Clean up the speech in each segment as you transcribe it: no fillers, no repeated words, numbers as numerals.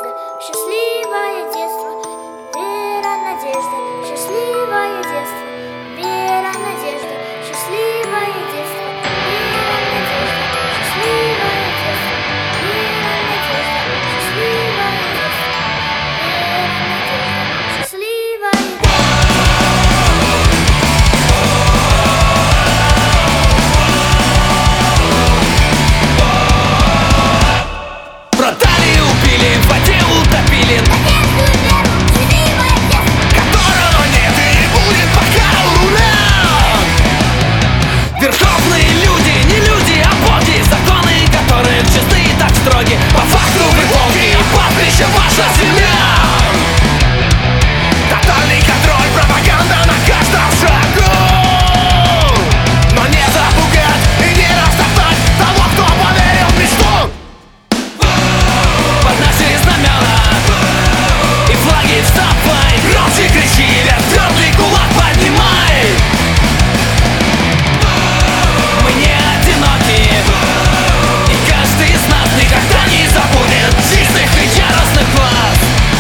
надежда, счастливое детство, вера, надежда, счастливое детство, вера, надежда, счастливое детство, вера, надежда, счастливое детство, вера, надежда, счастливое детство, вера, надежда, счастливое детство. Продали, убили, в воде утопили, которого нет и не будет, пока уран. Верховные люди, не люди, а боги, законы которых чисты и так строги. По факту вы волки, пастбище ваша земля. Тотальный контроль, пропаганда на каждом шагу. Но не запугать и не растоптать того, кто поверил в мечту. Под наши знамена и флаги вставай, громче кричи, вверх твердый кулак поднимай. Мы не одиноки, и каждый из нас никогда не забудет чистых и яростных глаз.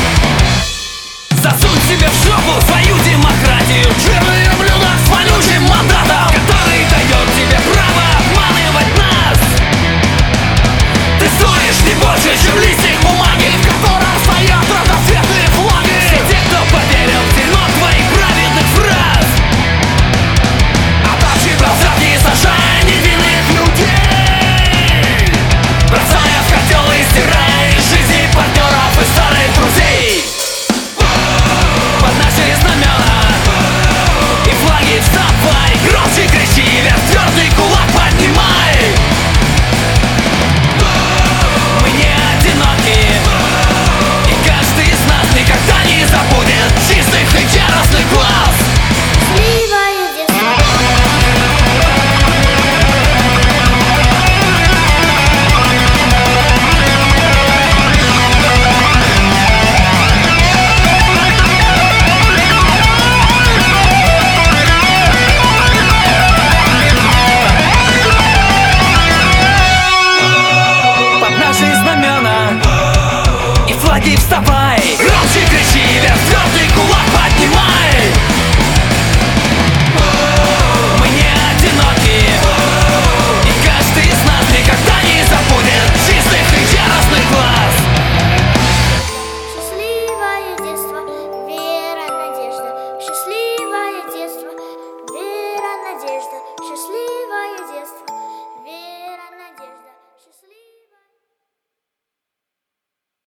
Засунь себе в жопу свою демократию, жирные блюда с вонючим мандатом, который дает тебе право обманывать нас. Ты стоишь не больше, чем листик бумаги, в котором стоят разноцветные флаги. Все те, кто поверил в дерьмо твоих праведных фраз, отдавший бросавки, сажая невинных людей, бросая в котел и стирая из жизни партнеров и старых друзей. Под наши знамена и флаги вставай, громче кричи, вверх твердый кулак поднимай. Мы не одиноки, и каждый из нас никогда не забудет чистых и яростных глаз. Счастливое детство. Под наши знамена и флаги вставай, громче кричи, вверх твердый кулак поднимай. Мы не одиноки, и каждый из нас никогда не забудет чистых и яростных глаз. Счастливое детство, вера, надежда, счастливое детство, вера, надежда, счастливое